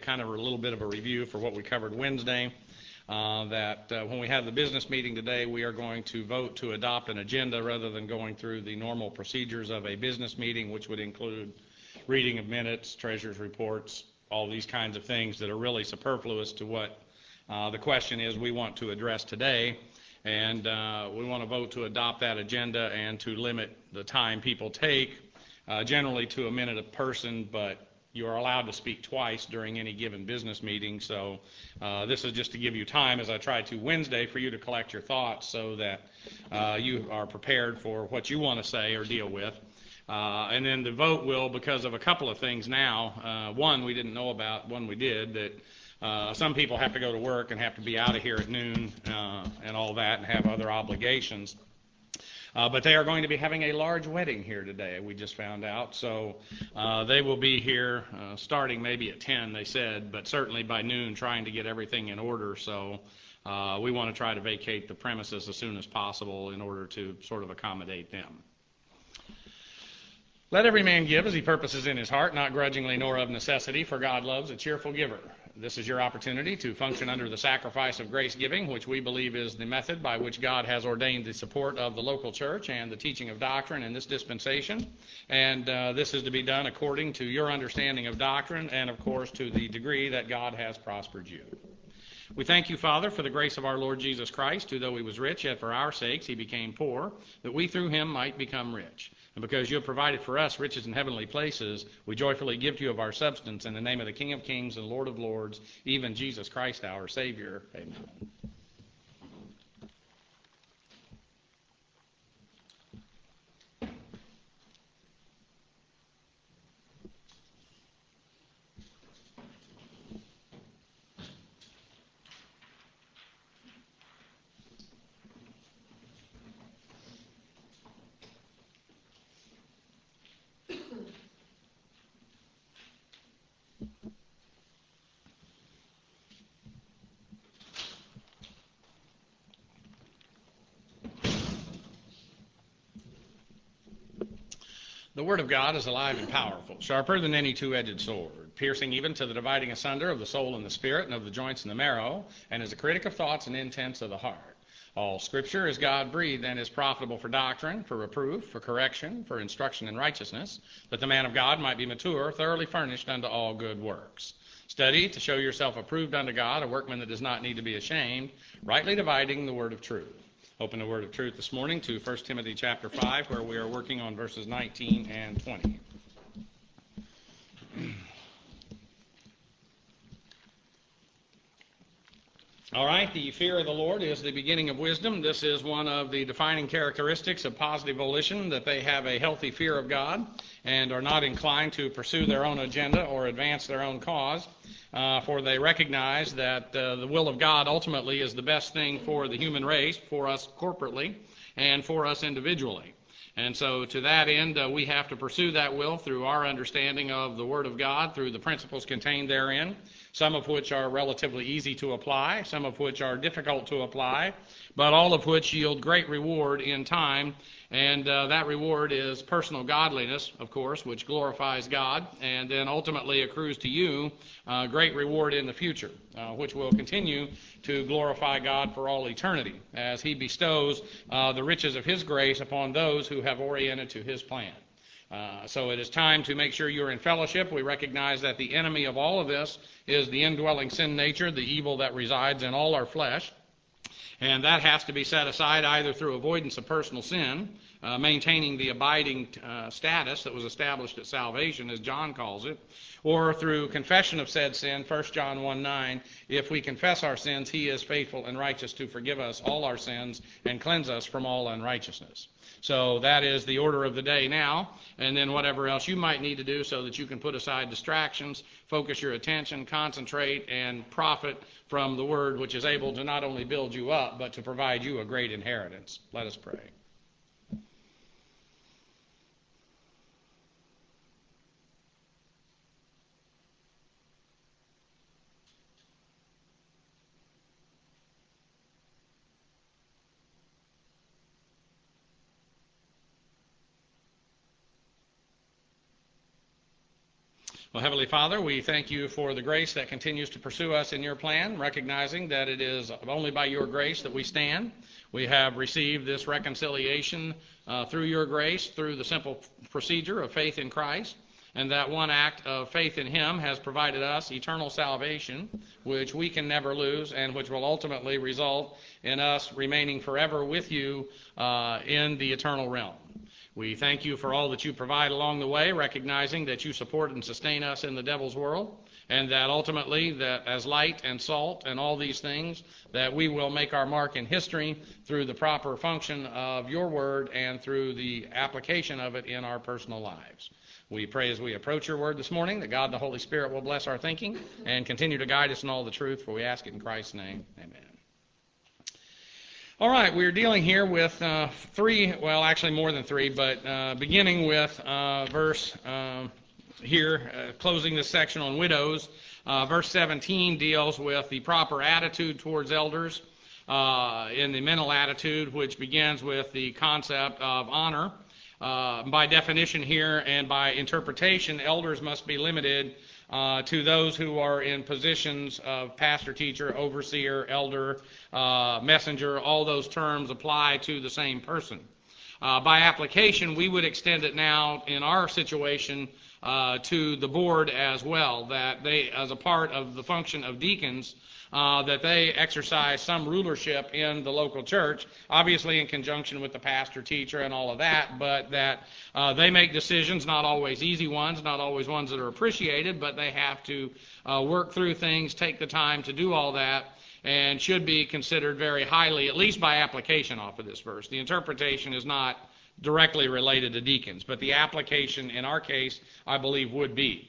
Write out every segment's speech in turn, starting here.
kind of a little bit of a review for what we covered Wednesday. When we have the business meeting today, we are going to vote to adopt an agenda rather than going through the normal procedures of a business meeting, which would include reading of minutes, treasurer's reports, all these kinds of things that are really superfluous to what the question is we want to address today. And we want to vote to adopt that agenda and to limit the time people take, generally to a minute a person, but you are allowed to speak twice during any given business meeting. So this is just to give you time, as I tried to Wednesday, for you to collect your thoughts so that you are prepared for what you want to say or deal with. And then the vote will, because of a couple of things now, one we didn't know about, one we did, that some people have to go to work and have to be out of here at noon and all that and have other obligations. But they are going to be having a large wedding here today, we just found out. So they will be here starting maybe at 10, they said, but certainly by noon trying to get everything in order. So we want to try to vacate the premises as soon as possible in order to sort of accommodate them. Let every man give as he purposes in his heart, not grudgingly nor of necessity, for God loves a cheerful giver. This is your opportunity to function under the sacrifice of grace giving, which we believe is the method by which God has ordained the support of the local church and the teaching of doctrine in this dispensation. And this is to be done according to your understanding of doctrine and, of course, to the degree that God has prospered you. We thank you, Father, for the grace of our Lord Jesus Christ, who, though he was rich, yet for our sakes he became poor, that we through him might become rich. And because you have provided for us riches in heavenly places, we joyfully give to you of our substance in the name of the King of Kings and Lord of Lords, even Jesus Christ our Savior. Amen. The Word of God is alive and powerful, sharper than any two-edged sword, piercing even to the dividing asunder of the soul and the spirit and of the joints and the marrow, and is a critic of thoughts and intents of the heart. All Scripture is God-breathed and is profitable for doctrine, for reproof, for correction, for instruction in righteousness, that the man of God might be mature, thoroughly furnished unto all good works. Study to show yourself approved unto God, a workman that does not need to be ashamed, rightly dividing the word of truth. Open the word of truth this morning to 1 Timothy chapter 5, where we are working on verses 19 and 20. All right, the fear of the Lord is the beginning of wisdom. This is one of the defining characteristics of positive volition, that they have a healthy fear of God and are not inclined to pursue their own agenda or advance their own cause, for they recognize that the will of God ultimately is the best thing for the human race, for us corporately, and for us individually. And so to that end, we have to pursue that will through our understanding of the Word of God, through the principles contained therein, some of which are relatively easy to apply, some of which are difficult to apply, but all of which yield great reward in time. And that reward is personal godliness, of course, which glorifies God, and then ultimately accrues to you great reward in the future, which will continue to glorify God for all eternity, as he bestows the riches of his grace upon those who have oriented to his plan. So it is time to make sure you're in fellowship. We recognize that the enemy of all of this is the indwelling sin nature, the evil that resides in all our flesh. And that has to be set aside either through avoidance of personal sin, maintaining the abiding status that was established at salvation, as John calls it, or through confession of said sin, 1 John 1:9. If we confess our sins, he is faithful and righteous to forgive us all our sins and cleanse us from all unrighteousness. So that is the order of the day now, and then whatever else you might need to do so that you can put aside distractions, focus your attention, concentrate, and profit from the Word, which is able to not only build you up, but to provide you a great inheritance. Let us pray. Well, Heavenly Father, we thank you for the grace that continues to pursue us in your plan, recognizing that it is only by your grace that we stand. We have received this reconciliation through your grace, through the simple procedure of faith in Christ, and that one act of faith in him has provided us eternal salvation, which we can never lose and which will ultimately result in us remaining forever with you in the eternal realm. We thank you for all that you provide along the way, recognizing that you support and sustain us in the devil's world, and that ultimately, that as light and salt and all these things, that we will make our mark in history through the proper function of your word and through the application of it in our personal lives. We pray as we approach your word this morning that God the Holy Spirit will bless our thinking and continue to guide us in all the truth, for we ask it in Christ's name. Amen. All right, we're dealing here with three, well, actually more than three, but beginning with verse here, closing this section on widows. Verse 17 deals with the proper attitude towards elders in the mental attitude, which begins with the concept of honor. By definition here and by interpretation, elders must be limited to those who are in positions of pastor, teacher, overseer, elder, messenger. All those terms apply to the same person. By application, we would extend it now in our situation to the board as well, that they, as a part of the function of deacons, that they exercise some rulership in the local church, obviously in conjunction with the pastor, teacher, and all of that, but that they make decisions, not always easy ones, not always ones that are appreciated, but they have to work through things, take the time to do all that, and should be considered very highly, at least by application off of this verse. The interpretation is not directly related to deacons, but the application in our case, I believe, would be.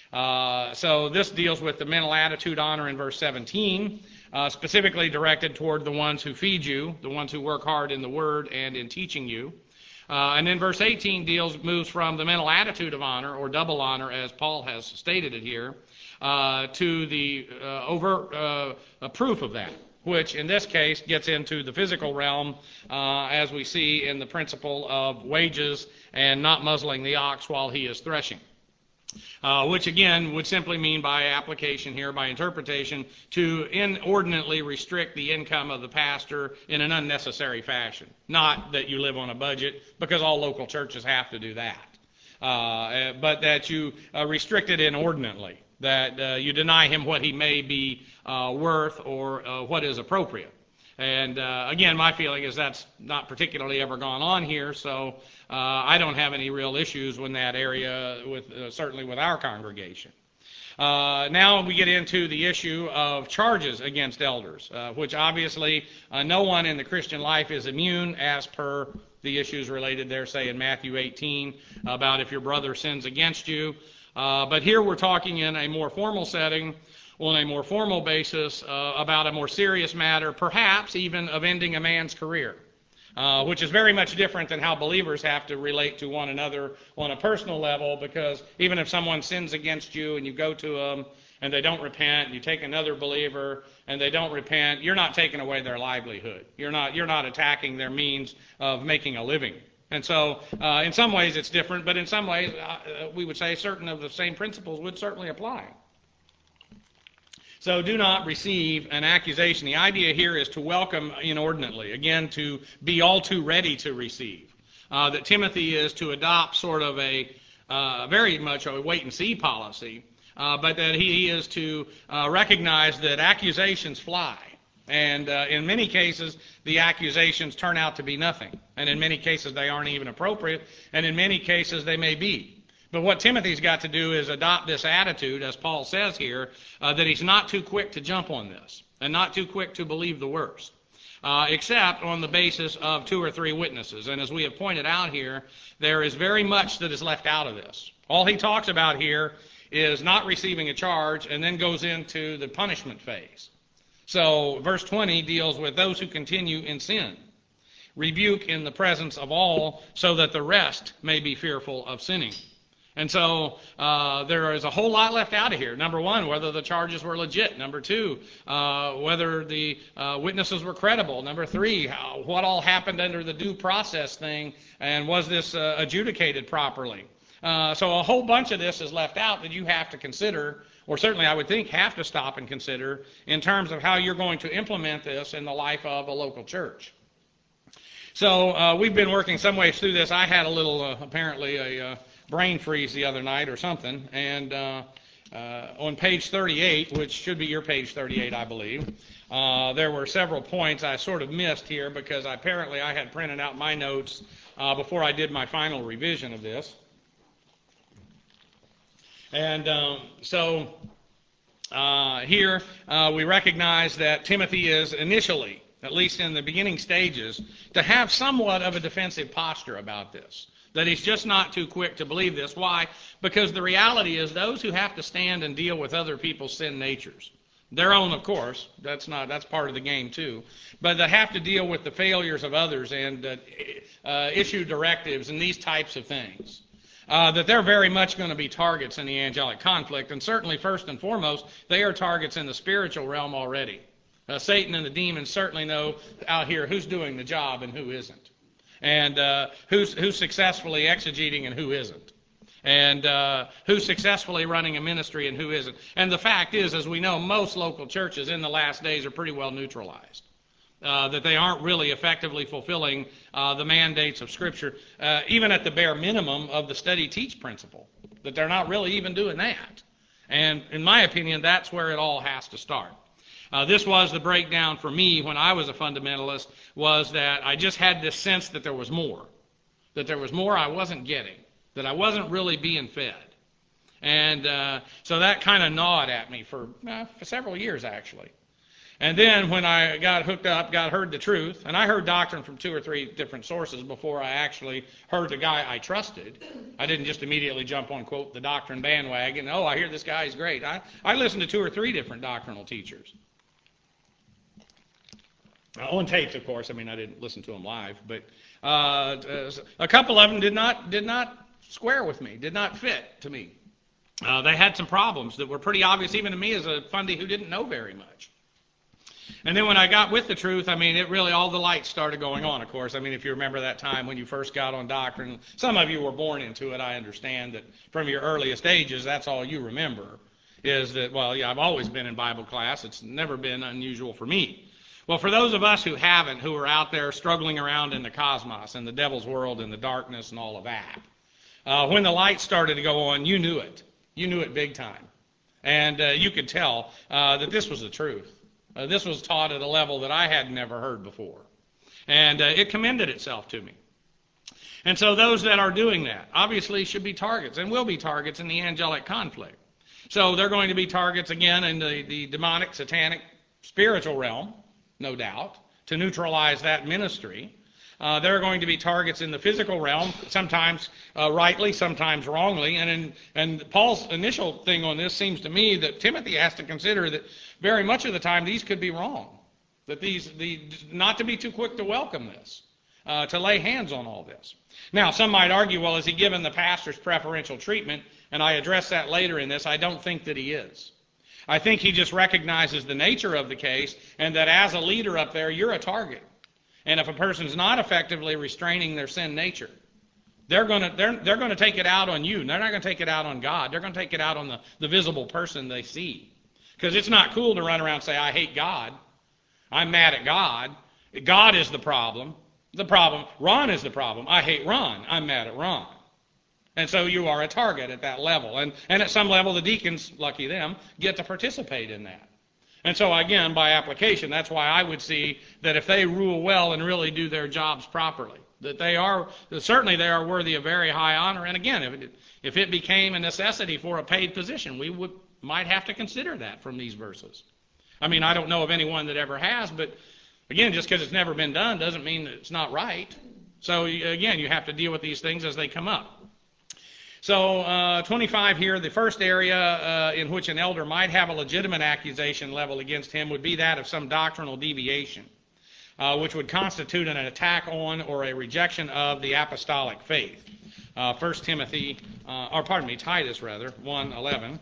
So this deals with the mental attitude honor in verse 17, specifically directed toward the ones who feed you, the ones who work hard in the word and in teaching you. And then verse 18 moves from the mental attitude of honor, or double honor, as Paul has stated it here, to the overt proof of that, which in this case gets into the physical realm, as we see in the principle of wages and not muzzling the ox while he is threshing. Which again would simply mean by application here, by interpretation, to inordinately restrict the income of the pastor in an unnecessary fashion. Not that you live on a budget, because all local churches have to do that, but that you restrict it inordinately, that you deny him what he may be worth or what is appropriate. And again, my feeling is that's not particularly ever gone on here, so I don't have any real issues in that area, certainly with our congregation. Now we get into the issue of charges against elders, which obviously no one in the Christian life is immune, as per the issues related there, say in Matthew 18, about if your brother sins against you. But here we're talking in a more formal setting, on a more formal basis, about a more serious matter, perhaps even of ending a man's career, which is very much different than how believers have to relate to one another on a personal level, because even if someone sins against you and you go to them and they don't repent, and you take another believer and they don't repent, you're not taking away their livelihood. You're not attacking their means of making a living. And so in some ways it's different, but in some ways we would say certain of the same principles would certainly apply. So do not receive an accusation. The idea here is to welcome inordinately. Again, to be all too ready to receive. That Timothy is to adopt sort of a very much a wait-and-see policy, but that he is to recognize that accusations fly. And in many cases, the accusations turn out to be nothing. And in many cases, they aren't even appropriate. And in many cases, they may be. But what Timothy's got to do is adopt this attitude, as Paul says here, that he's not too quick to jump on this and not too quick to believe the worst, except on the basis of 2 or 3 witnesses. And as we have pointed out here, there is very much that is left out of this. All he talks about here is not receiving a charge and then goes into the punishment phase. So verse 20 deals with those who continue in sin. Rebuke in the presence of all, so that the rest may be fearful of sinning. And so there is a whole lot left out of here. Number one, whether the charges were legit. Number two, whether the witnesses were credible. Number three, what all happened under the due process thing, and was this adjudicated properly? So a whole bunch of this is left out that you have to consider, or certainly I would think have to stop and consider in terms of how you're going to implement this in the life of a local church. So we've been working some ways through this. I had a little, apparently, a brain freeze the other night or something, and on page 38, which should be your page 38, I believe, there were several points I sort of missed here because apparently I had printed out my notes before I did my final revision of this. And here we recognize that Timothy is initially, at least in the beginning stages, to have somewhat of a defensive posture about this. That he's just not too quick to believe this. Why? Because the reality is those who have to stand and deal with other people's sin natures, their own, of course, that's part of the game too, but that have to deal with the failures of others and issue directives and these types of things, that they're very much going to be targets in the angelic conflict, and certainly first and foremost, they are targets in the spiritual realm already. Satan and the demons certainly know out here who's doing the job and who isn't, and who's successfully exegeting and who isn't, and who's successfully running a ministry and who isn't. And the fact is, as we know, most local churches in the last days are pretty well neutralized. That they aren't really effectively fulfilling the mandates of Scripture, even at the bare minimum of the study-teach principle, that they're not really even doing that. And in my opinion, that's where it all has to start. This was the breakdown for me when I was a fundamentalist, was that I just had this sense that there was more I wasn't getting, that I wasn't really being fed. And so that kind of gnawed at me for several years, actually. And then when I got hooked up, heard the truth, and I heard doctrine from 2 or 3 different sources before I actually heard the guy I trusted. I didn't just immediately jump on, quote, the doctrine bandwagon. Oh, I hear this guy is great. I listened to 2 or 3 different doctrinal teachers. On tapes, of course. I mean, I didn't listen to them live, but a couple of them did not square with me, did not fit to me. They had some problems that were pretty obvious even to me as a fundie who didn't know very much. And then when I got with the truth, I mean, it really, all the lights started going on, of course. I mean, if you remember that time when you first got on doctrine, some of you were born into it. I understand that from your earliest ages, that's all you remember, is that, well, yeah, I've always been in Bible class. It's never been unusual for me. Well, for those of us who haven't, who are out there struggling around in the cosmos and the devil's world and the darkness and all of that, when the lights started to go on, you knew it. You knew it big time. And you could tell that this was the truth. This was taught at a level that I had never heard before. And it commended itself to me. And so those that are doing that obviously should be targets and will be targets in the angelic conflict. So they're going to be targets, again, in the demonic, satanic, spiritual realm, no doubt, to neutralize that ministry. They're going to be targets in the physical realm, sometimes rightly, sometimes wrongly. And Paul's initial thing on this seems to me that Timothy has to consider that very much of the time these could be wrong. That not to be too quick to welcome this, to lay hands on all this. Now, some might argue, well, is he given the pastors preferential treatment? And I address that later in this. I don't think that he is. I think he just recognizes the nature of the case and that as a leader up there, you're a target. And if a person's not effectively restraining their sin nature, they're going to take it out on you. They're not going to take it out on God. They're going to take it out on the visible person they see. Because it's not cool to run around and say, I hate God. I'm mad at God. God is the problem. Ron is the problem. I hate Ron. I'm mad at Ron. And so you are a target at that level. And at some level, the deacons, lucky them, get to participate in that. And so, again, by application, that's why I would see that if they rule well and really do their jobs properly, that certainly they are worthy of very high honor. And again, if it became a necessity for a paid position, we might have to consider that from these verses. I mean, I don't know of anyone that ever has, but again, just because it's never been done doesn't mean that it's not right. So, again, you have to deal with these things as they come up. So 25 here, the first area in which an elder might have a legitimate accusation level against him would be that of some doctrinal deviation, which would constitute an attack on or a rejection of the apostolic faith. Titus 1:11.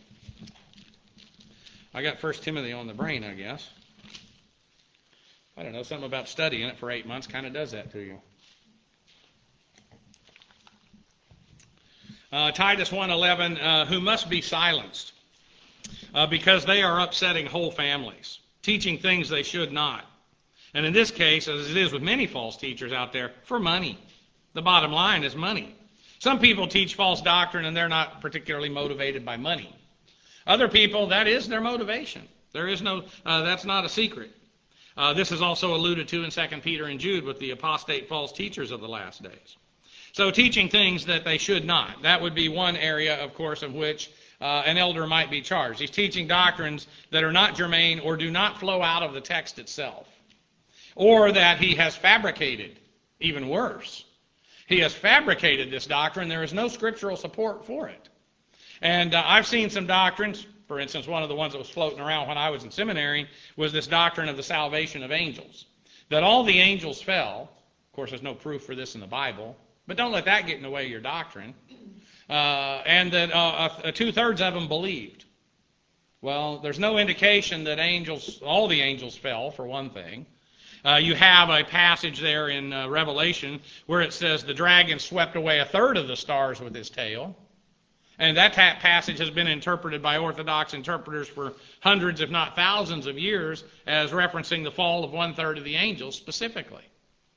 I got 1 Timothy on the brain, I guess. I don't know, something about studying it for 8 months kind of does that to you. Titus 1:11, who must be silenced because they are upsetting whole families, teaching things they should not. And in this case, as it is with many false teachers out there, for money. The bottom line is money. Some people teach false doctrine and they're not particularly motivated by money. Other people, that is their motivation. There is no, that's not a secret. This is also alluded to in 2 Peter and Jude with the apostate false teachers of the last days. So teaching things that they should not. That would be one area, of course, of which an elder might be charged. He's teaching doctrines that are not germane or do not flow out of the text itself. Or that he has fabricated, even worse. He has fabricated this doctrine. There is no scriptural support for it. And I've seen some doctrines. For instance, one of the ones that was floating around when I was in seminary was this doctrine of the salvation of angels. That all the angels fell. Of course, there's no proof for this in the Bible. But don't let that get in the way of your doctrine. And that 2/3 of them believed. Well, there's no indication that all the angels fell, for one thing. You have a passage there in Revelation where it says the dragon swept away 1/3 of the stars with his tail. And that passage has been interpreted by Orthodox interpreters for hundreds, if not thousands of years as referencing the fall of 1/3 of the angels specifically.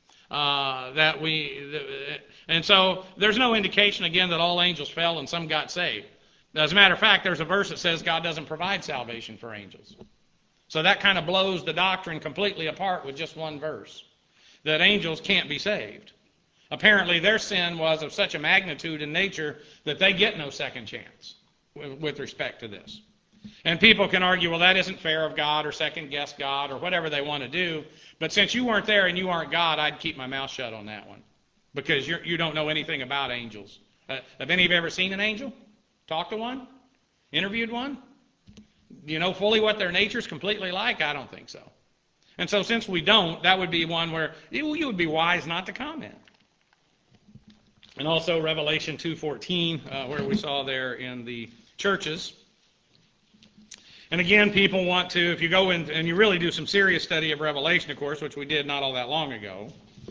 And so there's no indication, again, that all angels fell and some got saved. As a matter of fact, there's a verse that says God doesn't provide salvation for angels. So that kind of blows the doctrine completely apart with just one verse, that angels can't be saved. Apparently their sin was of such a magnitude in nature that they get no second chance with respect to this. And people can argue, well, that isn't fair of God, or second guess God, or whatever they want to do. But since you weren't there and you aren't God, I'd keep my mouth shut on that one, because you don't know anything about angels. Have any of you ever seen an angel? Talked to one? Interviewed one? Do you know fully what their nature's completely like? I don't think so. And so since we don't, that would be one where you would be wise not to comment. And also Revelation 2:14, where we saw there in the churches. And again, people want to, if you go in and you really do some serious study of Revelation, of course, which we did not all that long ago,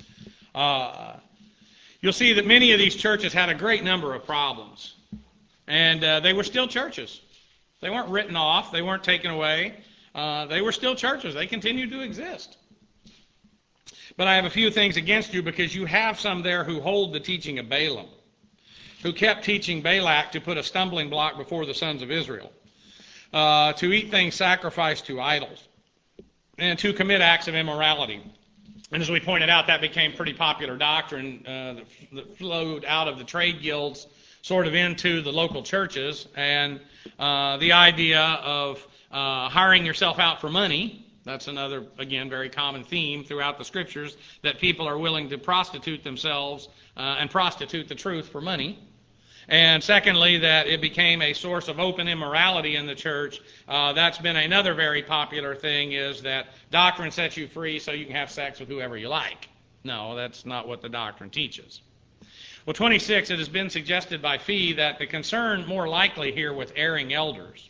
you'll see that many of these churches had a great number of problems. And they were still churches. They weren't written off. They weren't taken away. They were still churches. They continued to exist. But I have a few things against you, because you have some there who hold the teaching of Balaam, who kept teaching Balak to put a stumbling block before the sons of Israel, to eat things sacrificed to idols, and to commit acts of immorality. And as we pointed out, that became pretty popular doctrine that flowed out of the trade guilds sort of into the local churches. And the idea of hiring yourself out for money, that's another, again, very common theme throughout the Scriptures, that people are willing to prostitute themselves and prostitute the truth for money. And secondly, that it became a source of open immorality in the church. That's been another very popular thing, is that doctrine sets you free so you can have sex with whoever you like. No, that's not what the doctrine teaches. Well, 26, it has been suggested by Fee that the concern more likely here with erring elders,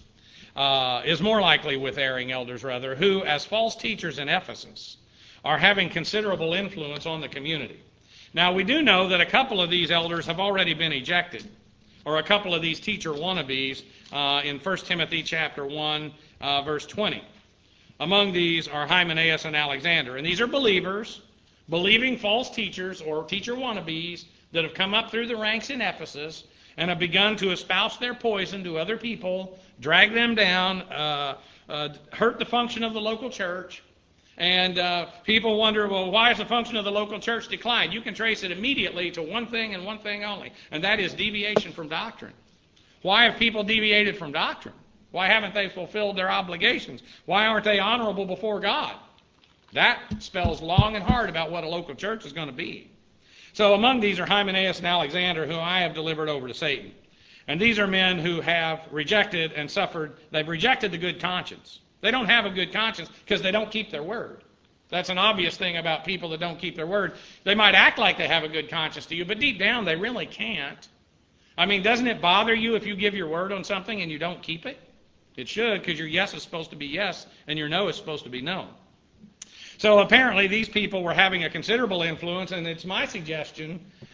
who, as false teachers in Ephesus, are having considerable influence on the community. Now, we do know that a couple of these elders have already been ejected, or a couple of these teacher wannabes in 1 Timothy chapter 1, verse 20. Among these are Hymenaeus and Alexander. And these are believers, believing false teachers or teacher wannabes that have come up through the ranks in Ephesus and have begun to espouse their poison to other people, drag them down, hurt the function of the local church. And people wonder, well, why has the function of the local church declined? You can trace it immediately to one thing and one thing only, and that is deviation from doctrine. Why have people deviated from doctrine? Why haven't they fulfilled their obligations? Why aren't they honorable before God? That spells long and hard about what a local church is going to be. So among these are Hymenaeus and Alexander, whom I have delivered over to Satan. And these are men who have rejected and suffered. They've rejected the good conscience. They don't have a good conscience because they don't keep their word. That's an obvious thing about people that don't keep their word. They might act like they have a good conscience to you, but deep down they really can't. I mean, doesn't it bother you if you give your word on something and you don't keep it? It should, because your yes is supposed to be yes and your no is supposed to be no. So apparently these people were having a considerable influence, and it's my suggestion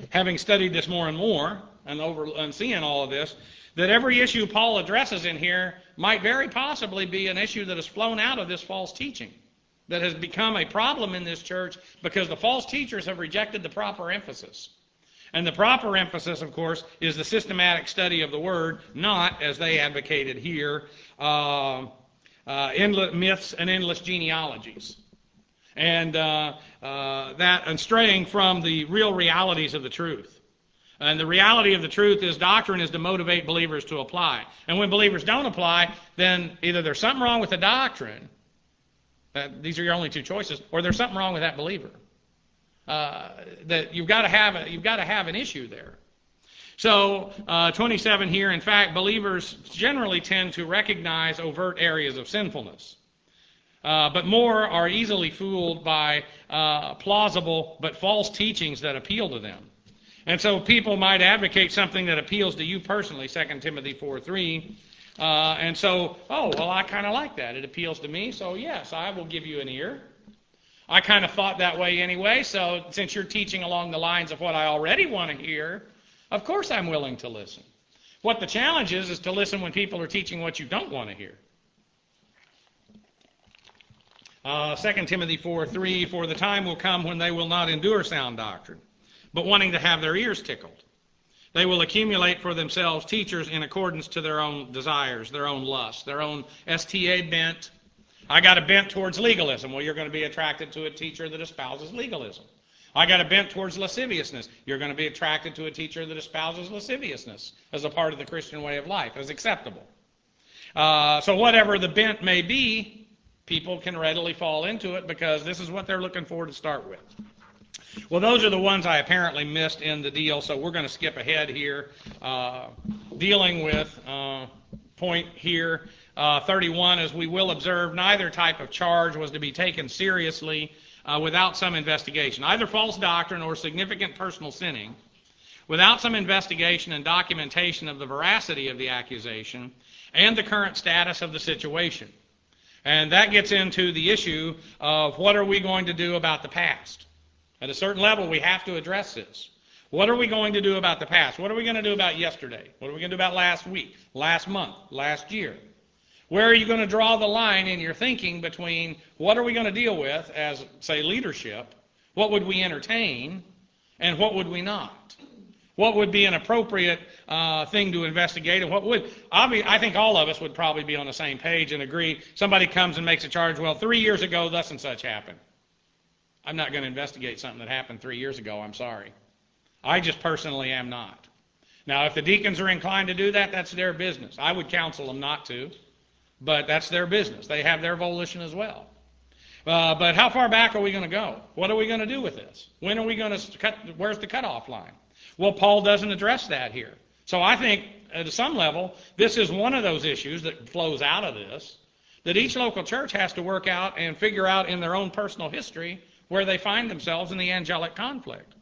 having studied this more and more and seeing all of this, that every issue Paul addresses in here might very possibly be an issue that has flown out of this false teaching, that has become a problem in this church because the false teachers have rejected the proper emphasis. And the proper emphasis, of course, is the systematic study of the Word, not, as they advocated here, endless myths and endless genealogies. And straying from the real realities of the truth. And the reality of the truth is doctrine is to motivate believers to apply. And when believers don't apply, then either there's something wrong with the doctrine, these are your only two choices, or there's something wrong with that believer. That you've got to have an issue there. So 27 here, in fact, believers generally tend to recognize overt areas of sinfulness. But more are easily fooled by plausible but false teachings that appeal to them. And so people might advocate something that appeals to you personally, 2 Timothy 4:3. And so, I kind of like that. It appeals to me, so yes, I will give you an ear. I kind of thought that way anyway, so since you're teaching along the lines of what I already want to hear, of course I'm willing to listen. What the challenge is to listen when people are teaching what you don't want to hear. 2 Timothy 4:3, for the time will come when they will not endure sound doctrine, but wanting to have their ears tickled. They will accumulate for themselves teachers in accordance to their own desires, their own lusts, their own STA bent. I got a bent towards legalism. Well, you're going to be attracted to a teacher that espouses legalism. I got a bent towards lasciviousness. You're going to be attracted to a teacher that espouses lasciviousness as a part of the Christian way of life, as acceptable. So whatever the bent may be, people can readily fall into it because this is what they're looking for to start with. Well, those are the ones I apparently missed in the deal, so we're going to skip ahead here, dealing with point here 31, as we will observe, neither type of charge was to be taken seriously without some investigation. Either false doctrine or significant personal sinning, without some investigation and documentation of the veracity of the accusation and the current status of the situation. And that gets into the issue of what are we going to do about the past. At a certain level, we have to address this. What are we going to do about the past? What are we going to do about yesterday? What are we going to do about last week, last month, last year? Where are you going to draw the line in your thinking between what are we going to deal with as, say, leadership, what would we entertain, and what would we not? What would be an appropriate thing to investigate, and what would? I think all of us would probably be on the same page and agree. Somebody comes and makes a charge, well, 3 years ago, thus and such happened. I'm not going to investigate something that happened 3 years ago, I'm sorry. I just personally am not. Now, if the deacons are inclined to do that, that's their business. I would counsel them not to, but that's their business. They have their volition as well. But how far back are we going to go? What are we going to do with this? When are we going to cut? Where's the cutoff line? Well, Paul doesn't address that here. So I think, at some level, this is one of those issues that flows out of this, that each local church has to work out and figure out in their own personal history where they find themselves in the angelic conflict.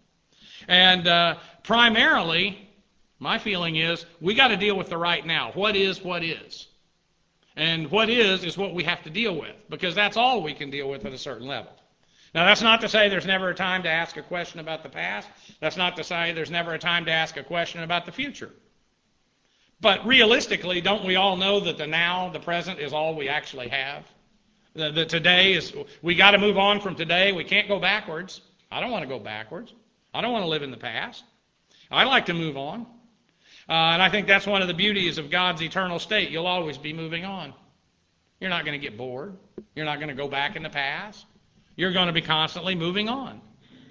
And primarily, my feeling is, we got to deal with the right now. What is what is? And what is what we have to deal with, because that's all we can deal with at a certain level. Now, that's not to say there's never a time to ask a question about the past. That's not to say there's never a time to ask a question about the future. But realistically, don't we all know that the now, the present, is all we actually have? The today is, we got to move on from today. We can't go backwards. I don't want to go backwards. I don't want to live in the past. I like to move on. And I think that's one of the beauties of God's eternal state. You'll always be moving on. You're not going to get bored. You're not going to go back in the past. You're going to be constantly moving on.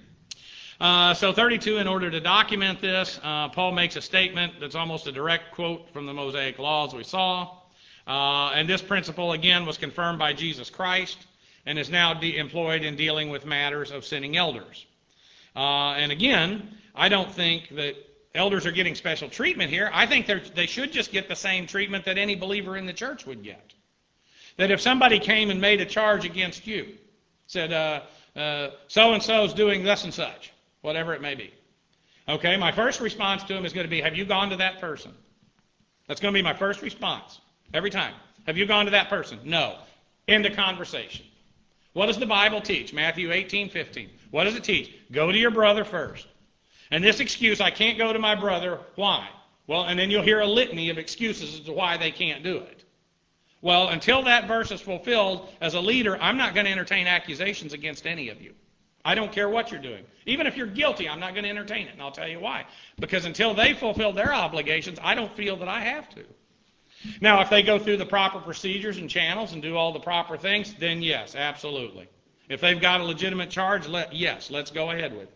So 32, in order to document this, Paul makes a statement that's almost a direct quote from the Mosaic Law, as we saw. And this principle, again, was confirmed by Jesus Christ and is now employed in dealing with matters of sinning elders. And again, I don't think that elders are getting special treatment here. I think they should just get the same treatment that any believer in the church would get. That if somebody came and made a charge against you, said, so-and-so is doing thus and such, whatever it may be. Okay, my first response to him is going to be, have you gone to that person? That's going to be my first response. Every time. Have you gone to that person? No. End of conversation. What does the Bible teach? Matthew 18:15. What does it teach? Go to your brother first. And this excuse, I can't go to my brother, why? Well, and then you'll hear a litany of excuses as to why they can't do it. Well, until that verse is fulfilled, as a leader, I'm not going to entertain accusations against any of you. I don't care what you're doing. Even if you're guilty, I'm not going to entertain it, and I'll tell you why. Because until they fulfill their obligations, I don't feel that I have to. Now, if they go through the proper procedures and channels and do all the proper things, then yes, absolutely. If they've got a legitimate charge, yes, let's go ahead with it.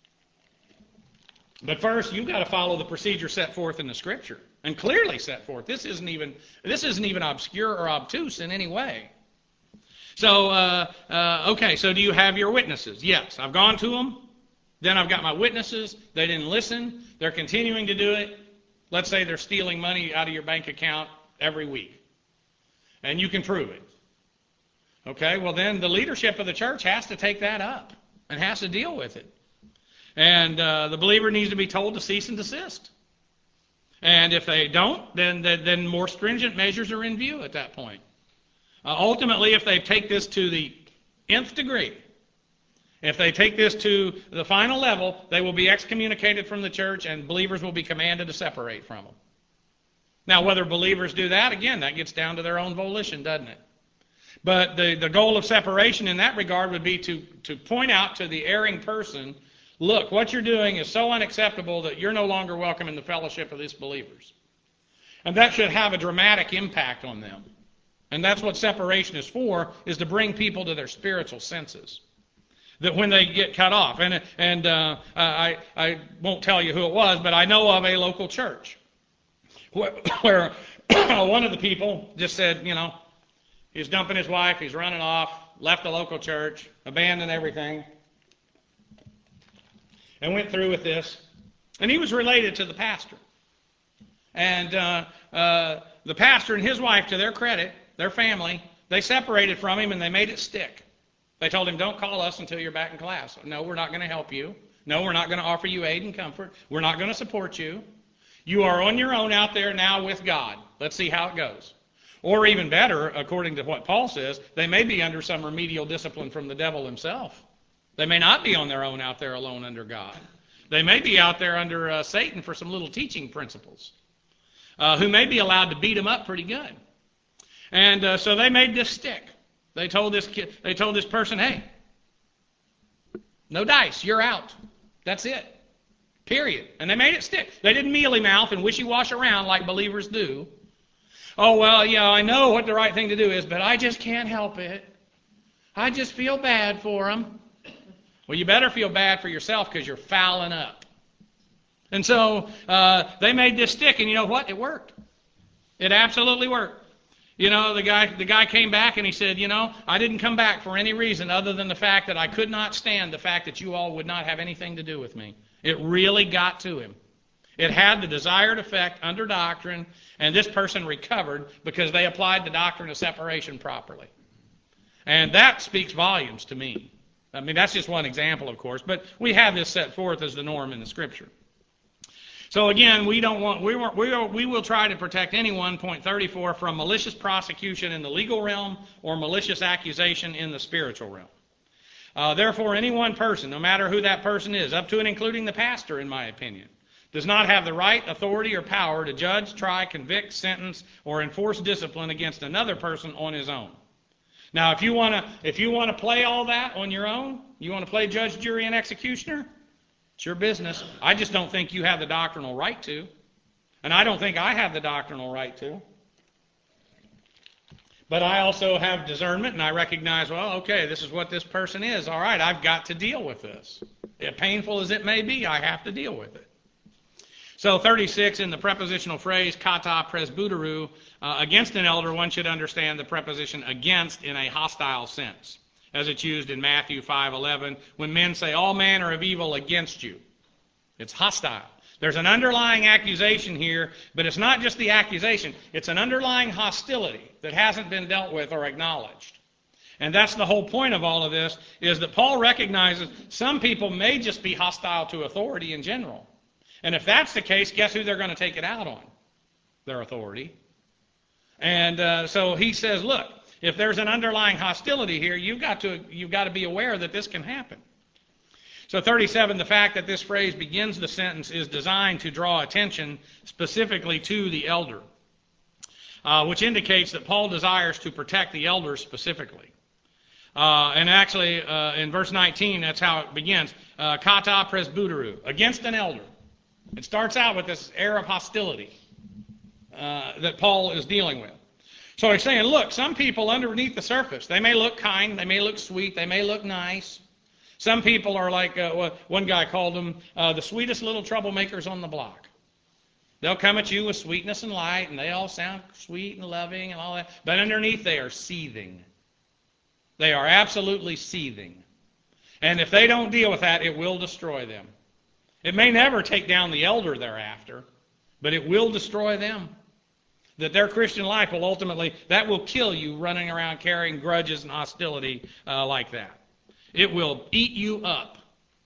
But first, you've got to follow the procedure set forth in the Scripture, and clearly set forth. This isn't even obscure or obtuse in any way. So, okay, so do you have your witnesses? Yes, I've gone to them. Then I've got my witnesses. They didn't listen. They're continuing to do it. Let's say they're stealing money out of your bank account every week, and you can prove it. Okay, well then the leadership of the church has to take that up and has to deal with it. And the believer needs to be told to cease and desist. And if they don't, then more stringent measures are in view at that point. Ultimately, if they take this to the nth degree, if they take this to the final level, they will be excommunicated from the church, and believers will be commanded to separate from them. Now, whether believers do that, again, that gets down to their own volition, doesn't it? But the goal of separation in that regard would be to point out to the erring person, look, what you're doing is so unacceptable that you're no longer welcome in the fellowship of these believers. And that should have a dramatic impact on them. And that's what separation is for, is to bring people to their spiritual senses. That when they get cut off, and I won't tell you who it was, but I know of a local church where one of the people just said, you know, he's dumping his wife, he's running off, left the local church, abandoned everything, and went through with this. And he was related to the pastor. And the pastor and his wife, to their credit, their family, they separated from him and they made it stick. They told him, don't call us until you're back in class. No, we're not going to help you. No, we're not going to offer you aid and comfort. We're not going to support you. You are on your own out there now with God. Let's see how it goes. Or even better, according to what Paul says, they may be under some remedial discipline from the devil himself. They may not be on their own out there alone under God. They may be out there under Satan for some little teaching principles, who may be allowed to beat them up pretty good. And so they made this stick. They told this person, hey, no dice, you're out. That's it. Period. And they made it stick. They didn't mealy mouth and wishy-wash around like believers do. Oh, well, yeah, I know what the right thing to do is, but I just can't help it. I just feel bad for them. Well, you better feel bad for yourself because you're fouling up. And so they made this stick, and you know what? It worked. It absolutely worked. You know, the guy came back and he said, you know, I didn't come back for any reason other than the fact that I could not stand the fact that you all would not have anything to do with me. It really got to him. It had the desired effect under doctrine, and this person recovered because they applied the doctrine of separation properly. And that speaks volumes to me. I mean, that's just one example, of course, but we have this set forth as the norm in the Scripture. So again, we will try to protect anyone, point 34, from malicious prosecution in the legal realm or malicious accusation in the spiritual realm. Therefore, any one person, no matter who that person is, up to and including the pastor, in my opinion, does not have the right, authority, or power to judge, try, convict, sentence, or enforce discipline against another person on his own. Now, if you want to play all that on your own, you want to play judge, jury, and executioner, it's your business. I just don't think you have the doctrinal right to. And I don't think I have the doctrinal right to. But I also have discernment, and I recognize, well, okay, this is what this person is. All right, I've got to deal with this. As painful as it may be, I have to deal with it. So 36, in the prepositional phrase, kata presbyteru, against an elder, one should understand the preposition against in a hostile sense, as it's used in Matthew 5:11, when men say all manner of evil against you. It's hostile. There's an underlying accusation here, but it's not just the accusation. It's an underlying hostility that hasn't been dealt with or acknowledged. And that's the whole point of all of this, is that Paul recognizes some people may just be hostile to authority in general. And if that's the case, guess who they're going to take it out on? Their authority. And so he says, look, if there's an underlying hostility here, you've got to be aware that this can happen. So 37, the fact that this phrase begins the sentence is designed to draw attention specifically to the elder, which indicates that Paul desires to protect the elders specifically. And actually, in verse 19, that's how it begins. Kata presbyteru, against an elder. It starts out with this air of hostility that Paul is dealing with. So he's saying, look, some people underneath the surface, they may look kind, they may look sweet, they may look nice. Some people are like, one guy called them the sweetest little troublemakers on the block. They'll come at you with sweetness and light, and they all sound sweet and loving and all that. But underneath, they are seething. They are absolutely seething. And if they don't deal with that, it will destroy them. It may never take down the elder thereafter, but it will destroy them. That their Christian life will ultimately, that will kill you running around carrying grudges and hostility like that. It will eat you up.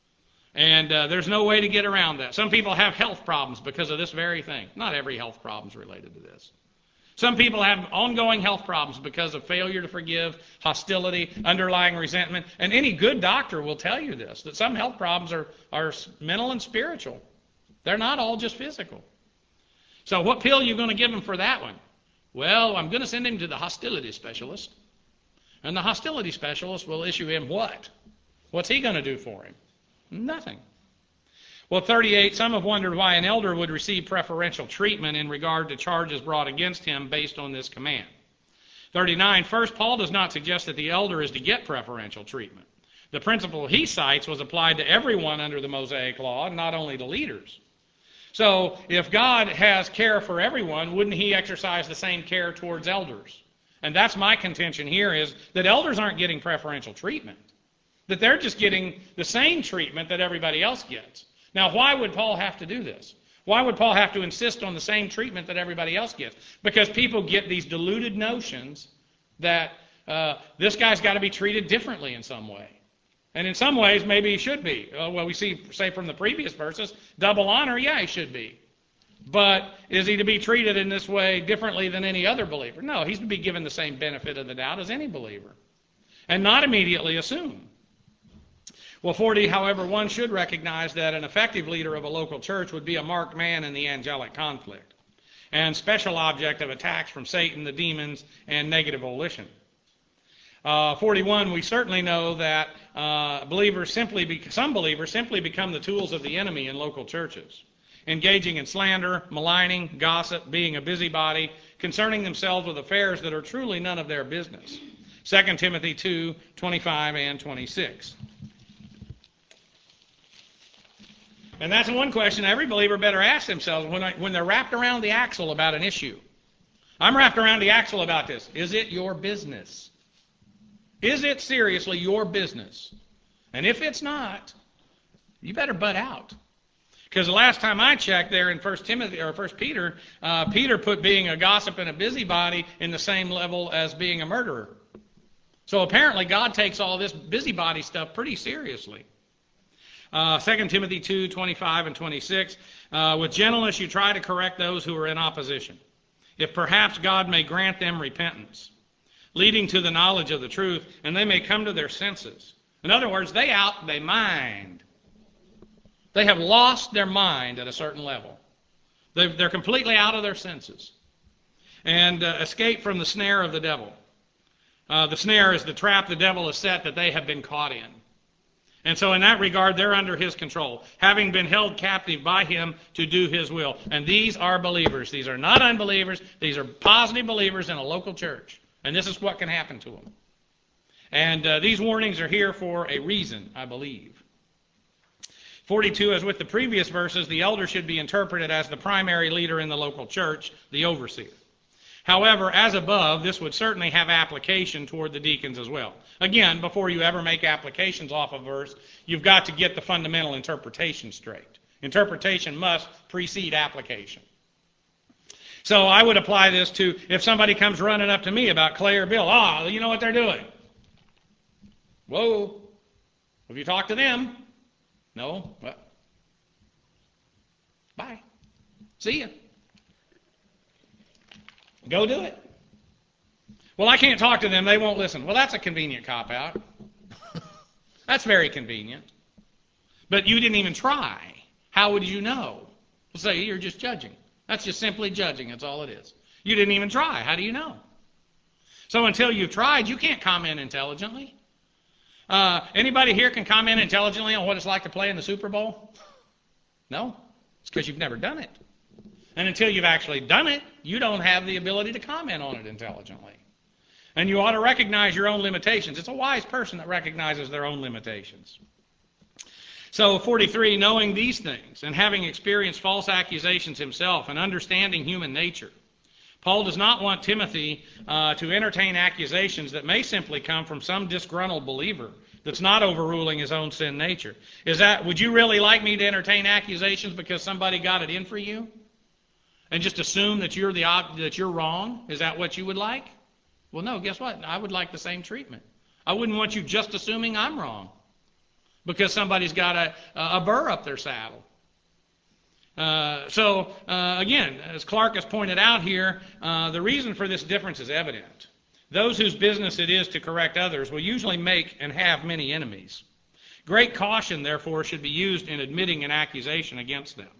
And there's no way to get around that. Some people have health problems because of this very thing. Not every health problem is related to this. Some people have ongoing health problems because of failure to forgive, hostility, underlying resentment. And any good doctor will tell you this, that some health problems are mental and spiritual. They're not all just physical. So what pill are you going to give him for that one? Well, I'm going to send him to the hostility specialist. And the hostility specialist will issue him what? What's he going to do for him? Nothing. Well, 38, some have wondered why an elder would receive preferential treatment in regard to charges brought against him based on this command. 39, first, Paul does not suggest that the elder is to get preferential treatment. The principle he cites was applied to everyone under the Mosaic Law, not only to leaders. So, if God has care for everyone, wouldn't he exercise the same care towards elders? And that's my contention here, is that elders aren't getting preferential treatment. That they're just getting the same treatment that everybody else gets. Now, why would Paul have to do this? Why would Paul have to insist on the same treatment that everybody else gets? Because people get these deluded notions that this guy's got to be treated differently in some way. And in some ways, maybe he should be. Well, we say from the previous verses, double honor, yeah, he should be. But is he to be treated in this way differently than any other believer? No, he's to be given the same benefit of the doubt as any believer. And not immediately assume. Well, 40, however, one should recognize that an effective leader of a local church would be a marked man in the angelic conflict and special object of attacks from Satan, the demons, and negative volition. 41, we certainly know that some believers simply become the tools of the enemy in local churches, engaging in slander, maligning, gossip, being a busybody, concerning themselves with affairs that are truly none of their business. 2 Timothy 2, 25 and 26. And that's one question every believer better ask themselves when they're wrapped around the axle about an issue. I'm wrapped around the axle about this. Is it your business? Is it seriously your business? And if it's not, you better butt out. Because the last time I checked there in 1 Peter, Peter put being a gossip and a busybody in the same level as being a murderer. So apparently God takes all this busybody stuff pretty seriously. 2 Timothy 2, 25 and 26, with gentleness you try to correct those who are in opposition, if perhaps God may grant them repentance, leading to the knowledge of the truth, and they may come to their senses. In other words, they mind. They have lost their mind at a certain level. They're completely out of their senses. And escape from the snare of the devil. The snare is the trap the devil has set that they have been caught in. And so in that regard, they're under his control, having been held captive by him to do his will. And these are believers. These are not unbelievers. These are positive believers in a local church. And this is what can happen to them. And these warnings are here for a reason, I believe. 42, as with the previous verses, the elder should be interpreted as the primary leader in the local church, the overseer. However, as above, this would certainly have application toward the deacons as well. Again, before you ever make applications off a verse, you've got to get the fundamental interpretation straight. Interpretation must precede application. So I would apply this to if somebody comes running up to me about Clay or Bill. You know what they're doing? Whoa. Have you talked to them? No? Well, bye. See ya. Go do it. Well, I can't talk to them. They won't listen. Well, that's a convenient cop-out. That's very convenient. But you didn't even try. How would you know? Well, say you're just judging. That's just simply judging. That's all it is. You didn't even try. How do you know? So until you've tried, you can't comment intelligently. Anybody here can comment intelligently on what it's like to play in the Super Bowl? No. It's because you've never done it. And until you've actually done it, you don't have the ability to comment on it intelligently. And you ought to recognize your own limitations. It's a wise person that recognizes their own limitations. So 43, knowing these things and having experienced false accusations himself and understanding human nature, Paul does not want Timothy to entertain accusations that may simply come from some disgruntled believer that's not overruling his own sin nature. Would you really like me to entertain accusations because somebody got it in for you? And just assume that you're wrong? Is that what you would like? Well, no, guess what? I would like the same treatment. I wouldn't want you just assuming I'm wrong because somebody's got a burr up their saddle. Again, as Clark has pointed out here, the reason for this difference is evident. Those whose business it is to correct others will usually make and have many enemies. Great caution, therefore, should be used in admitting an accusation against them.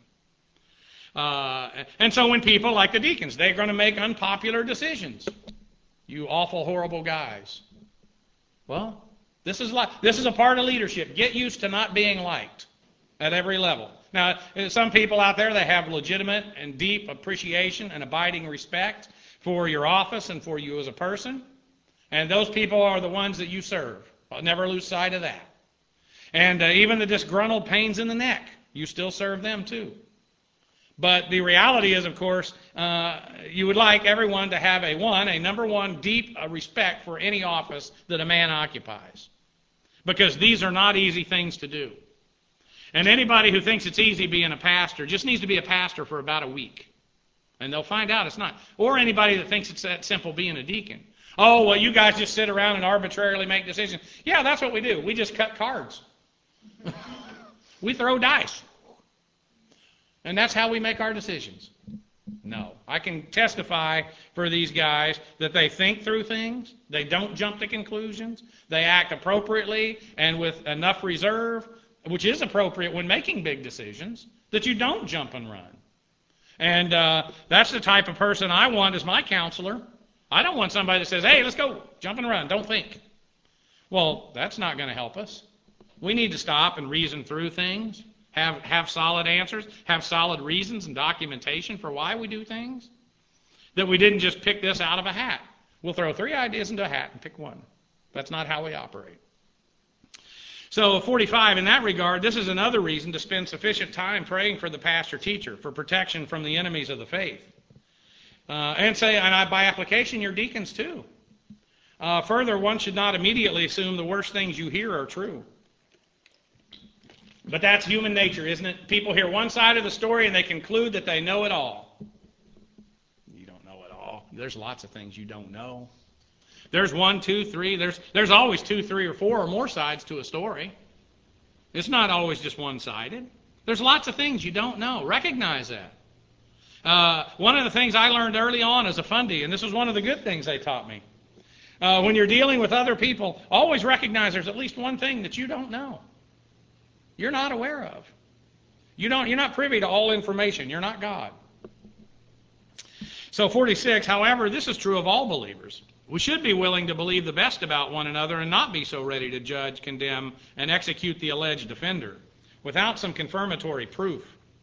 And so when people, like the deacons, they're going to make unpopular decisions. You awful, horrible guys. Well, this is a part of leadership. Get used to not being liked at every level. Now, some people out there, they have legitimate and deep appreciation and abiding respect for your office and for you as a person. And those people are the ones that you serve. I'll never lose sight of that. And even the disgruntled pains in the neck, you still serve them too. But the reality is, of course, you would like everyone to have a number one, deep respect for any office that a man occupies. Because these are not easy things to do. And anybody who thinks it's easy being a pastor just needs to be a pastor for about a week. And they'll find out it's not. Or anybody that thinks it's that simple being a deacon. Oh, well, you guys just sit around and arbitrarily make decisions. Yeah, that's what we do. We just cut cards. We throw dice. And that's how we make our decisions. No. I can testify for these guys that they think through things. They don't jump to conclusions. They act appropriately and with enough reserve, which is appropriate when making big decisions, that you don't jump and run. And that's the type of person I want as my counselor. I don't want somebody that says, hey, let's go, jump and run, don't think. Well, that's not going to help us. We need to stop and reason through things, have solid answers, have solid reasons and documentation for why we do things, that we didn't just pick this out of a hat. We'll throw 3 ideas into a hat and pick one. That's not how we operate. So 45, in that regard, this is another reason to spend sufficient time praying for the pastor-teacher for protection from the enemies of the faith. And by application, your deacons too. Further, one should not immediately assume the worst things you hear are true. But that's human nature, isn't it? People hear one side of the story and they conclude that they know it all. You don't know it all. There's lots of things you don't know. There's 1, 2, 3. There's always 2, 3, or 4 or more sides to a story. It's not always just one-sided. There's lots of things you don't know. Recognize that. One of the things I learned early on as a fundie, and this was one of the good things they taught me, when you're dealing with other people, always recognize there's at least one thing that you don't know. You're not aware of. You're not privy to all information. You're not God. So 46, however, this is true of all believers. We should be willing to believe the best about one another and not be so ready to judge, condemn, and execute the alleged offender without some confirmatory proof.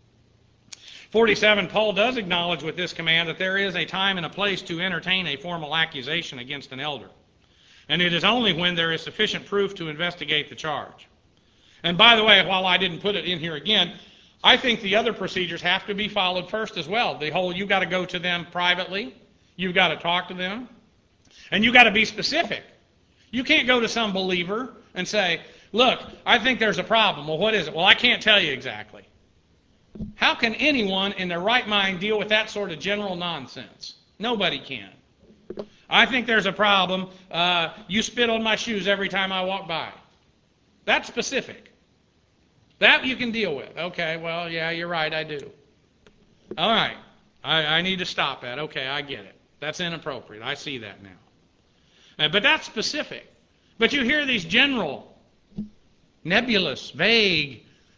47, Paul does acknowledge with this command that there is a time and a place to entertain a formal accusation against an elder. And it is only when there is sufficient proof to investigate the charge. And by the way, while I didn't put it in here again, I think the other procedures have to be followed first as well. The whole, you've got to go to them privately. You've got to talk to them. And you've got to be specific. You can't go to some believer and say, look, I think there's a problem. Well, what is it? Well, I can't tell you exactly. How can anyone in their right mind deal with that sort of general nonsense? Nobody can. I think there's a problem. You spit on my shoes every time I walk by. That's specific. That you can deal with. Okay, well, yeah, you're right, I do. All right, I need to stop that. Okay, I get it. That's inappropriate. I see that now. But that's specific. But you hear these general, nebulous, vague,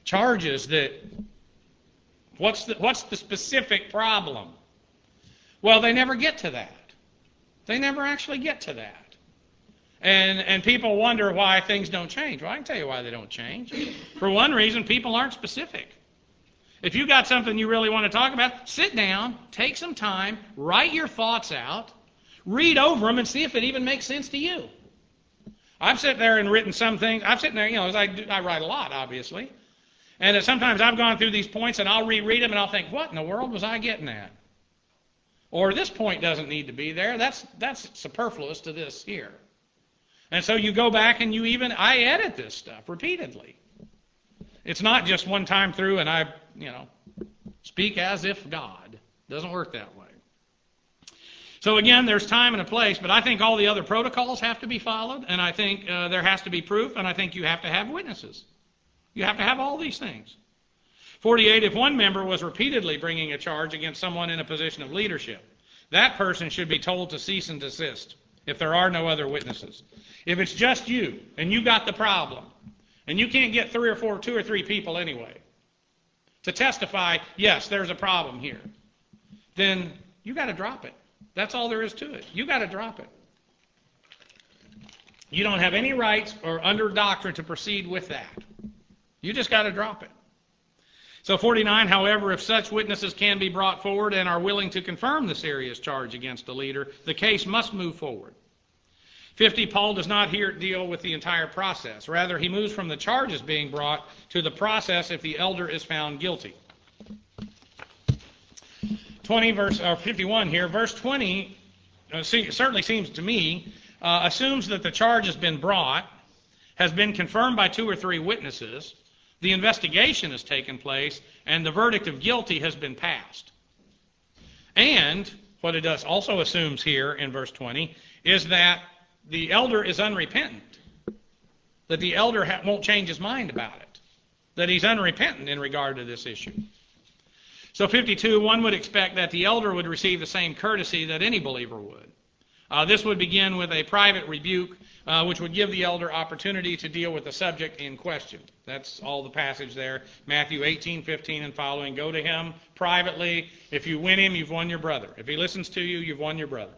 charges that, what's the specific problem? Well, they never get to that. They never actually get to that. And people wonder why things don't change. Well, I can tell you why they don't change. For one reason, people aren't specific. If you got something you really want to talk about, sit down, take some time, write your thoughts out, read over them, and see if it even makes sense to you. I've sat there and written some things. I've sitting there, as I write a lot, obviously. And sometimes I've gone through these points, and I'll reread them, and I'll think, what in the world was I getting at? Or this point doesn't need to be there. That's superfluous to this here. And so you go back and I edit this stuff repeatedly. It's not just one time through and I, speak as if God. It doesn't work that way. So again, there's time and a place, but I think all the other protocols have to be followed, and I think there has to be proof, and I think you have to have witnesses. You have to have all these things. 48, if one member was repeatedly bringing a charge against someone in a position of leadership, that person should be told to cease and desist if there are no other witnesses. If it's just you, and you got the problem, and you can't get two or three people anyway, to testify, yes, there's a problem here, then you got to drop it. That's all there is to it. You got to drop it. You don't have any rights or under doctrine to proceed with that. You just got to drop it. So 49, however, if such witnesses can be brought forward and are willing to confirm the serious charge against the leader, the case must move forward. 50, Paul does not here deal with the entire process. Rather, he moves from the charges being brought to the process if the elder is found guilty. 51 here, verse 20 certainly seems to me, assumes that the charge has been brought, has been confirmed by 2 or 3 witnesses, the investigation has taken place, and the verdict of guilty has been passed. And what it does also assumes here in verse 20 is that the elder is unrepentant, that the elder won't change his mind about it, that he's unrepentant in regard to this issue. So 52, one would expect that the elder would receive the same courtesy that any believer would. This would begin with a private rebuke, which would give the elder opportunity to deal with the subject in question. That's all the passage there. Matthew 18:15 and following. Go to him privately. If you win him, you've won your brother. If he listens to you, you've won your brother.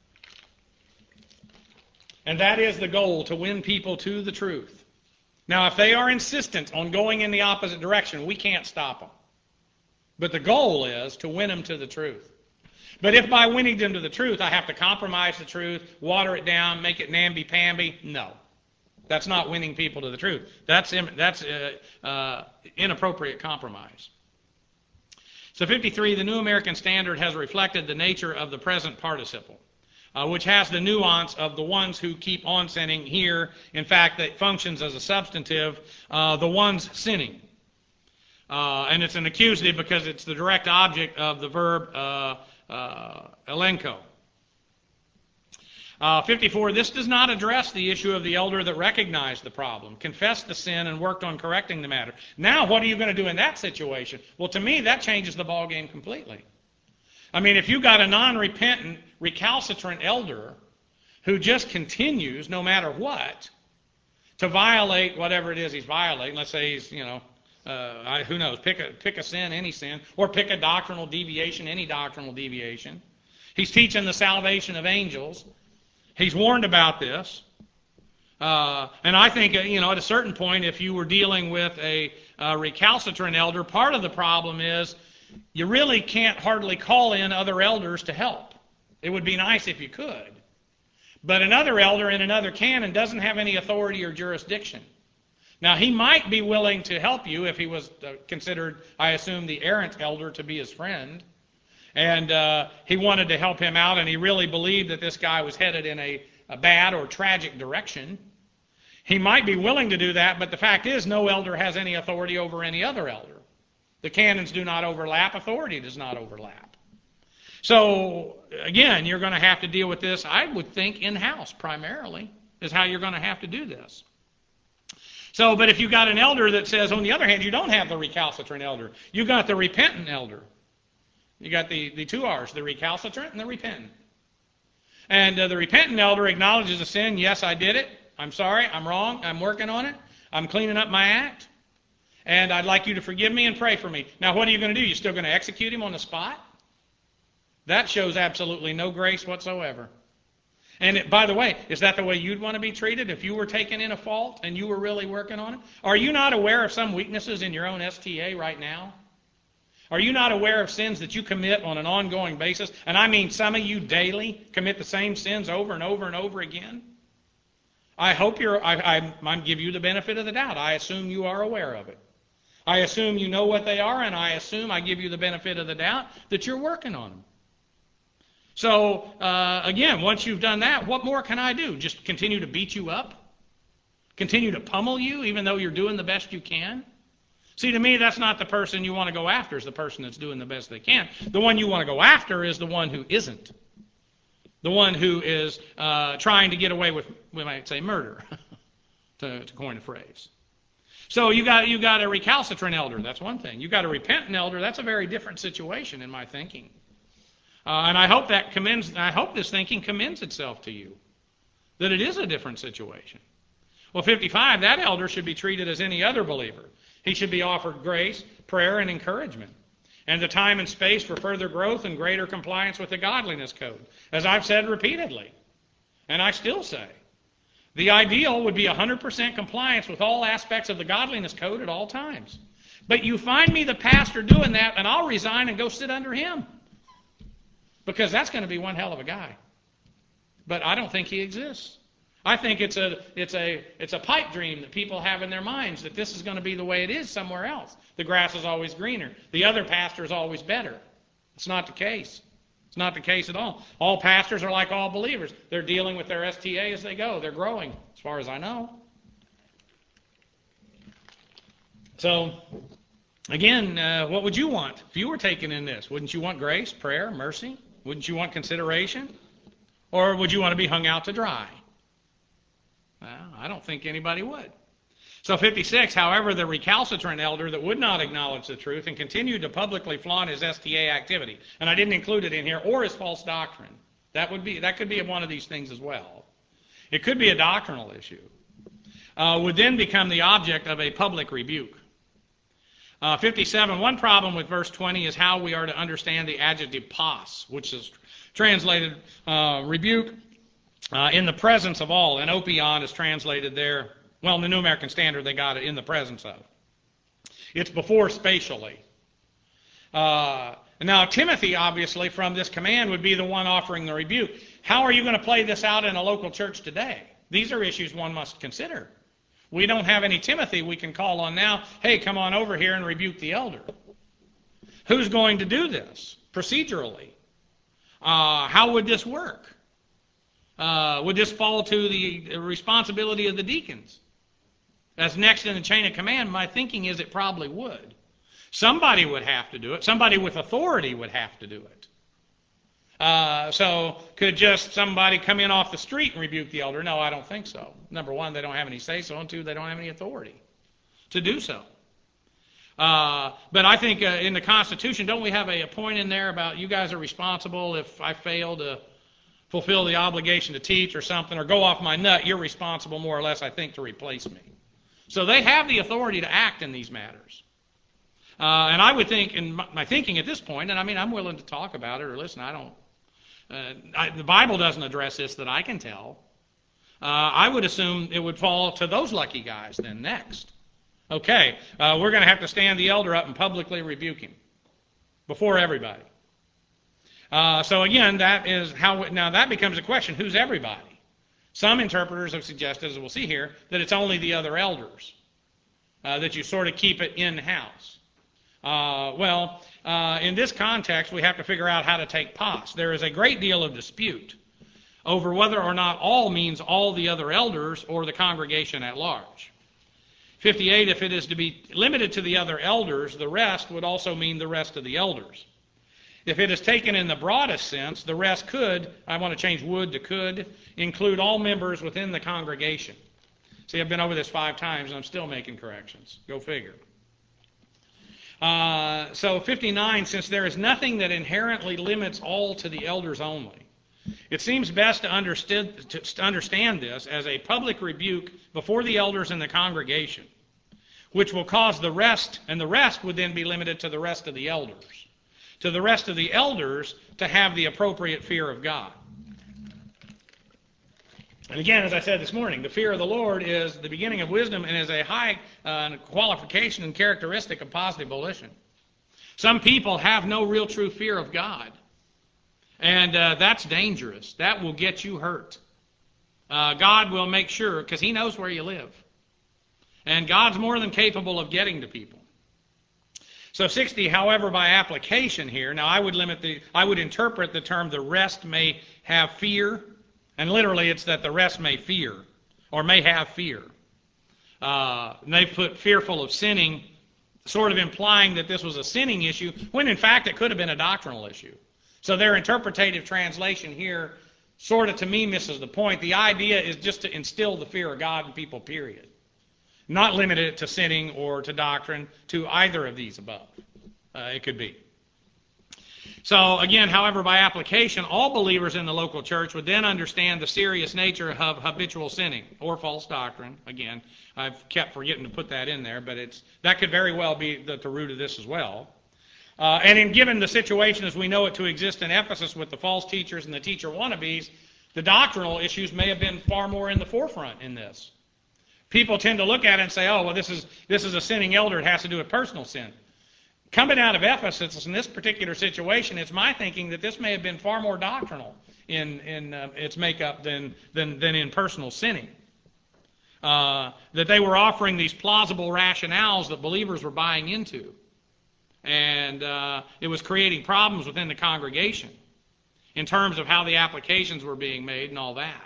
And that is the goal, to win people to the truth. Now, if they are insistent on going in the opposite direction, we can't stop them. But the goal is to win them to the truth. But if by winning them to the truth, I have to compromise the truth, water it down, make it namby-pamby, no. That's not winning people to the truth. That's inappropriate compromise. So 53, the New American Standard has reflected the nature of the present participle, which has the nuance of the ones who keep on sinning here. In fact, that functions as a substantive, the ones sinning. And it's an accusative because it's the direct object of the verb elenko. 54, this does not address the issue of the elder that recognized the problem, confessed the sin, and worked on correcting the matter. Now, what are you going to do in that situation? Well, to me, that changes the ballgame completely. I mean, if you got a non-repentant, recalcitrant elder who just continues, no matter what, to violate whatever it is he's violating, let's say he's, who knows, pick a sin, any sin, or pick a doctrinal deviation, any doctrinal deviation. He's teaching the salvation of angels. He's warned about this. And I think, at a certain point, if you were dealing with a recalcitrant elder, part of the problem is you really can't hardly call in other elders to help. It would be nice if you could. But another elder in another canon doesn't have any authority or jurisdiction. Now, he might be willing to help you if he was considered, I assume, the errant elder to be his friend. And he wanted to help him out, and he really believed that this guy was headed in a bad or tragic direction. He might be willing to do that, but the fact is no elder has any authority over any other elder. The canons do not overlap. Authority does not overlap. So, again, you're going to have to deal with this, I would think, in-house primarily, is how you're going to have to do this. So, but if you got an elder that says, on the other hand, you don't have the recalcitrant elder. You got the repentant elder. You got the two R's, the recalcitrant and the repentant. And the repentant elder acknowledges a sin. Yes, I did it. I'm sorry. I'm wrong. I'm working on it. I'm cleaning up my act. And I'd like you to forgive me and pray for me. Now, what are you going to do? You're still going to execute him on the spot? That shows absolutely no grace whatsoever. And by the way, is that the way you'd want to be treated if you were taken in a fault and you were really working on it? Are you not aware of some weaknesses in your own STA right now? Are you not aware of sins that you commit on an ongoing basis? And I mean some of you daily commit the same sins over and over and over again. I hope I give you the benefit of the doubt. I assume you are aware of it. I assume you know what they are, and I assume I give you the benefit of the doubt that you're working on them. So, again, once you've done that, what more can I do? Just continue to beat you up? Continue to pummel you even though you're doing the best you can? See, to me, that's not the person you want to go after, is the person that's doing the best they can. The one you want to go after is the one who isn't. The one who is trying to get away with, we might say, murder, to coin a phrase. So you got a recalcitrant elder. That's one thing. You got a repentant elder. That's a very different situation in my thinking. And I hope this thinking commends itself to you, that it is a different situation. Well, 55, that elder should be treated as any other believer. He should be offered grace, prayer, and encouragement, and the time and space for further growth and greater compliance with the godliness code. As I've said repeatedly, and I still say, the ideal would be 100% compliance with all aspects of the godliness code at all times. But you find me the pastor doing that, and I'll resign and go sit under him, because that's going to be one hell of a guy. But I don't think he exists. I think it's a pipe dream that people have in their minds, that this is going to be the way it is somewhere else. The grass is always greener. The other pastor is always better. It's not the case. It's not the case at all. All pastors are like all believers. They're dealing with their STA as they go. They're growing, as far as I know. So, again, what would you want if you were taken in this? Wouldn't you want grace, prayer, mercy? Wouldn't you want consideration? Or would you want to be hung out to dry? Well, I don't think anybody would. So 56, however, the recalcitrant elder that would not acknowledge the truth and continued to publicly flaunt his STA activity, and I didn't include it in here, or his false doctrine. That could be one of these things as well. It could be a doctrinal issue. Would then become the object of a public rebuke. 57, one problem with verse 20 is how we are to understand the adjective pas, which is translated rebuke in the presence of all. And opion is translated there. Well, in the New American Standard, they got it in the presence of. It's before spatially. Now, Timothy, obviously, from this command would be the one offering the rebuke. How are you going to play this out in a local church today? These are issues one must consider. We don't have any Timothy we can call on now. Hey, come on over here and rebuke the elder. Who's going to do this procedurally? How would this work? Would this fall to the responsibility of the deacons? As next in the chain of command, my thinking is it probably would. Somebody would have to do it. Somebody with authority would have to do it. So could just somebody come in off the street and rebuke the elder? No, I don't think so. Number one, they don't have any say-so, and two, they don't have any authority to do so. But I think in the Constitution, don't we have a point in there about you guys are responsible if I fail to fulfill the obligation to teach or something, or go off my nut, you're responsible more or less, I think, to replace me. So they have the authority to act in these matters. And I would think, in my thinking at this point, and I mean, I'm willing to talk about it, or listen, the Bible doesn't address this that I can tell. I would assume it would fall to those lucky guys then next. Okay, we're going to have to stand the elder up and publicly rebuke him before everybody. So again, that is how. Now that becomes a question: who's everybody? Some interpreters have suggested, as we'll see here, that it's only the other elders, that you sort of keep it in-house. In this context, we have to figure out how to take pas. There is a great deal of dispute over whether or not all means all the other elders or the congregation at large. 58, if it is to be limited to the other elders, the rest would also mean the rest of the elders. If it is taken in the broadest sense, the rest could, I want to change would to could, include all members within the congregation. See, I've been over this 5 times and I'm still making corrections. Go figure. So 59, since there is nothing that inherently limits all to the elders only, it seems best to understand this as a public rebuke before the elders in the congregation, which will cause the rest, and the rest would then be limited to the rest of the elders. To the rest of the elders to have the appropriate fear of God. And again, as I said this morning, the fear of the Lord is the beginning of wisdom and is a high qualification and characteristic of positive volition. Some people have no real true fear of God. And that's dangerous. That will get you hurt. God will make sure, because He knows where you live. And God's more than capable of getting to people. So 60, however, by application here, now I would interpret the term the rest may have fear, and literally it's that the rest may fear, or may have fear. And they put fearful of sinning, sort of implying that this was a sinning issue, when in fact it could have been a doctrinal issue. So their interpretative translation here sort of to me misses the point. The idea is just to instill the fear of God in people, period. Not limited it to sinning or to doctrine, to either of these above. It could be. So again, however, by application, all believers in the local church would then understand the serious nature of habitual sinning or false doctrine. Again, I've kept forgetting to put that in there, but that could very well be the root of this as well. And given the situation as we know it to exist in Ephesus with the false teachers and the teacher wannabes, the doctrinal issues may have been far more in the forefront in this. People tend to look at it and say, oh, well, this is a sinning elder. It has to do with personal sin. Coming out of Ephesus in this particular situation, it's my thinking that this may have been far more doctrinal in its makeup than in personal sinning. That they were offering these plausible rationales that believers were buying into. And it was creating problems within the congregation in terms of how the applications were being made and all that.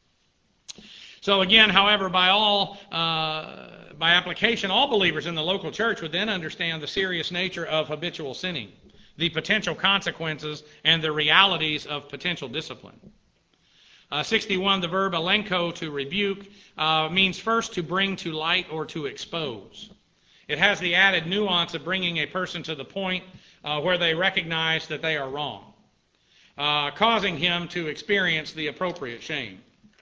So again, however, by application, all believers in the local church would then understand the serious nature of habitual sinning, the potential consequences, and the realities of potential discipline. 61, the verb elenko, to rebuke, means first to bring to light or to expose. It has the added nuance of bringing a person to the point where they recognize that they are wrong, causing him to experience the appropriate shame.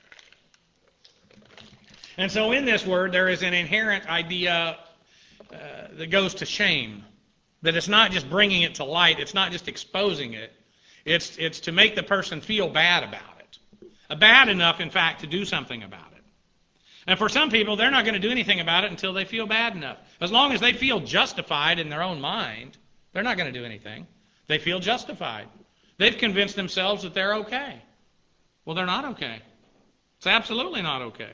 And so in this word, there is an inherent idea that goes to shame. That it's not just bringing it to light. It's not just exposing it. It's to make the person feel bad about it. Bad enough, in fact, to do something about it. And for some people, they're not going to do anything about it until they feel bad enough. As long as they feel justified in their own mind, they're not going to do anything. They feel justified. They've convinced themselves that they're okay. Well, they're not okay. It's absolutely not okay.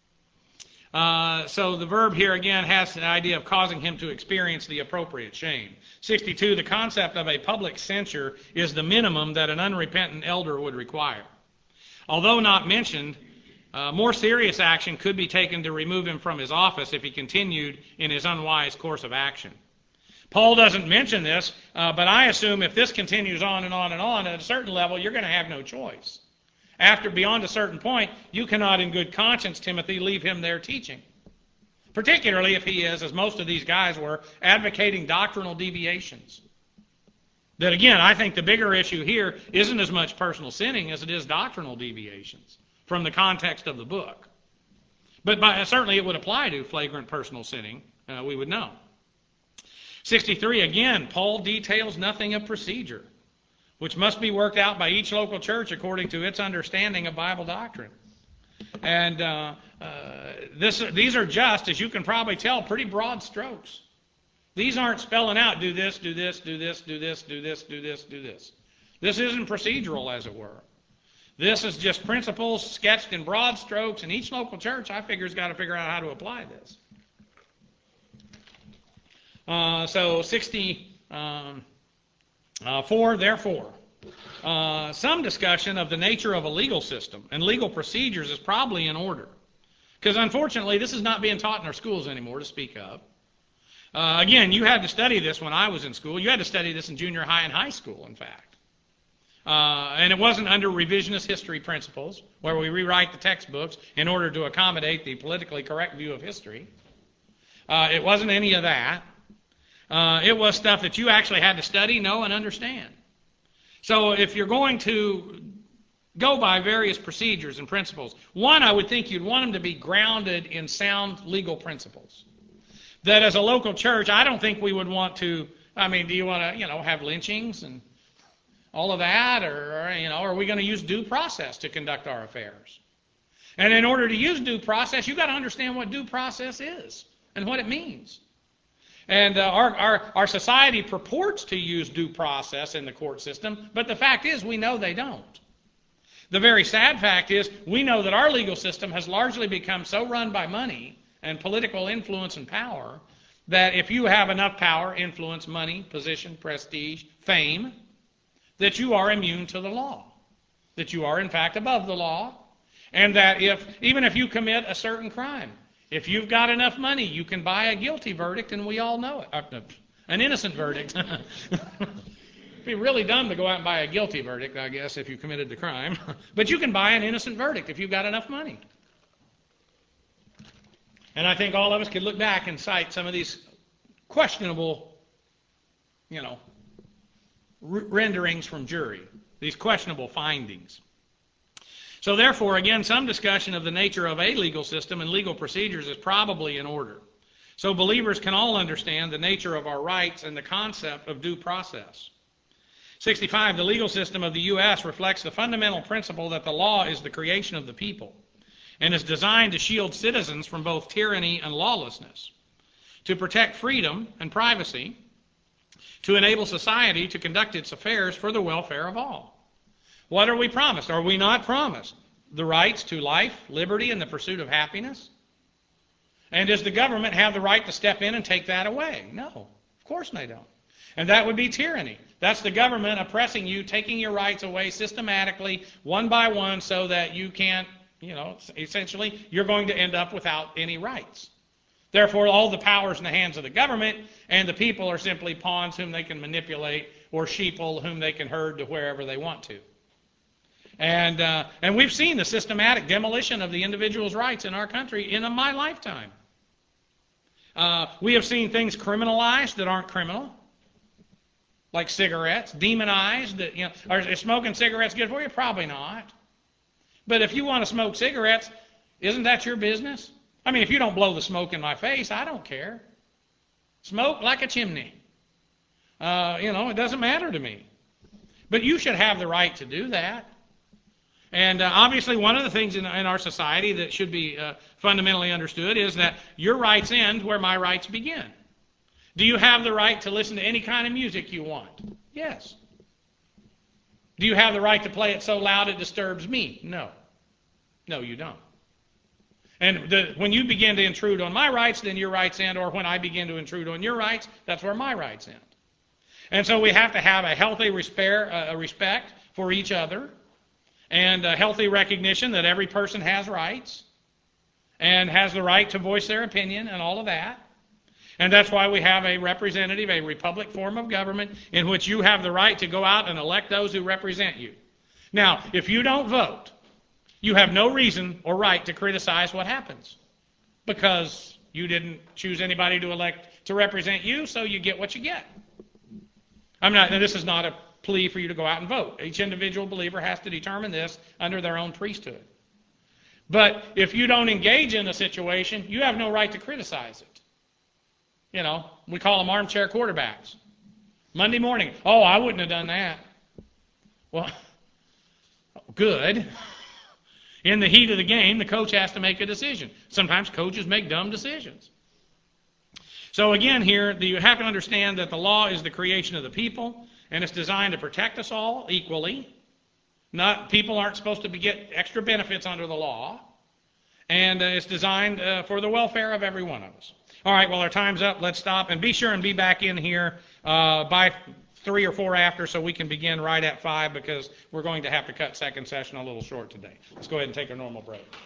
So the verb here again has an idea of causing him to experience the appropriate shame. 62, the concept of a public censure is the minimum that an unrepentant elder would require. Although not mentioned, more serious action could be taken to remove him from his office if he continued in his unwise course of action. Paul doesn't mention this, but I assume if this continues on and on and on, at a certain level, you're going to have no choice. After beyond a certain point, you cannot in good conscience, Timothy, leave him there teaching. Particularly if he is, as most of these guys were, advocating doctrinal deviations. That again, I think the bigger issue here isn't as much personal sinning as it is doctrinal deviations from the context of the book. But certainly it would apply to flagrant personal sinning, we would know. 63, again, Paul details nothing of procedure, which must be worked out by each local church according to its understanding of Bible doctrine. And these are just, as you can probably tell, pretty broad strokes. These aren't spelling out, do this, do this, do this, do this, do this, do this, do this. This isn't procedural, as it were. This is just principles sketched in broad strokes, and each local church, I figure, has got to figure out how to apply this. So 64, therefore, some discussion of the nature of a legal system and legal procedures is probably in order. Because unfortunately, this is not being taught in our schools anymore to speak of. Again, you had to study this when I was in school. You had to study this in junior high and high school, in fact. And it wasn't under revisionist history principles, where we rewrite the textbooks in order to accommodate the politically correct view of history. It wasn't any of that. It was stuff that you actually had to study, know, and understand. So if you're going to go by various procedures and principles, one, I would think you'd want them to be grounded in sound legal principles. that as a local church, I don't think we would want to, do you want to, have lynchings and all of that? Or are we going to use due process to conduct our affairs? And in order to use due process, you've got to understand what due process is and what it means. And our society purports to use due process in the court system, but the fact is we know they don't. The very sad fact is we know that our legal system has largely become so run by money and political influence and power that if you have enough power, influence, money, position, prestige, fame, that you are immune to the law, that you are in fact above the law, and that even if you commit a certain crime, if you've got enough money, you can buy a guilty verdict, and we all know it. An innocent verdict. It'd be really dumb to go out and buy a guilty verdict, I guess, if you committed the crime. But you can buy an innocent verdict if you've got enough money. And I think all of us could look back and cite some of these questionable, renderings from jury, these questionable findings. So therefore, again, some discussion of the nature of a legal system and legal procedures is probably in order. So believers can all understand the nature of our rights and the concept of due process. 65, the legal system of the U.S. reflects the fundamental principle that the law is the creation of the people and is designed to shield citizens from both tyranny and lawlessness, to protect freedom and privacy, to enable society to conduct its affairs for the welfare of all. What are we promised? Are we not promised the rights to life, liberty, and the pursuit of happiness? And does the government have the right to step in and take that away? No, of course they don't. And that would be tyranny. That's the government oppressing you, taking your rights away systematically, one by one, so that you can't, essentially, you're going to end up without any rights. Therefore, all the power is in the hands of the government, and the people are simply pawns whom they can manipulate, or sheeple whom they can herd to wherever they want to. And we've seen the systematic demolition of the individual's rights in our country in my lifetime. We have seen things criminalized that aren't criminal, like cigarettes, demonized. Is smoking cigarettes good for you? Probably not. But if you want to smoke cigarettes, isn't that your business? If you don't blow the smoke in my face, I don't care. Smoke like a chimney. It doesn't matter to me. But you should have the right to do that. And obviously one of the things in our society that should be fundamentally understood is that your rights end where my rights begin. Do you have the right to listen to any kind of music you want? Yes. Do you have the right to play it so loud it disturbs me? No. No, you don't. And when you begin to intrude on my rights, then your rights end, or when I begin to intrude on your rights, that's where my rights end. And so we have to have a healthy respect for each other, and a healthy recognition that every person has rights and has the right to voice their opinion and all of that. And that's why we have a representative, a republic form of government in which you have the right to go out and elect those who represent you. Now, if you don't vote, you have no reason or right to criticize what happens because you didn't choose anybody to elect to represent you, so you get what you get. This is not a plea for you to go out and vote. Each individual believer has to determine this under their own priesthood. But if you don't engage in a situation, you have no right to criticize it. We call them armchair quarterbacks. Monday morning, I wouldn't have done that. Well, good. In the heat of the game, the coach has to make a decision. Sometimes coaches make dumb decisions. So again here, you have to understand that the law is the creation of the people, and it's designed to protect us all equally. People aren't supposed to get extra benefits under the law. And it's designed for the welfare of every one of us. All right, well, our time's up. Let's stop. And be sure and be back in here by 3 or 4 after so we can begin right at 5 because we're going to have to cut second session a little short today. Let's go ahead and take a normal break.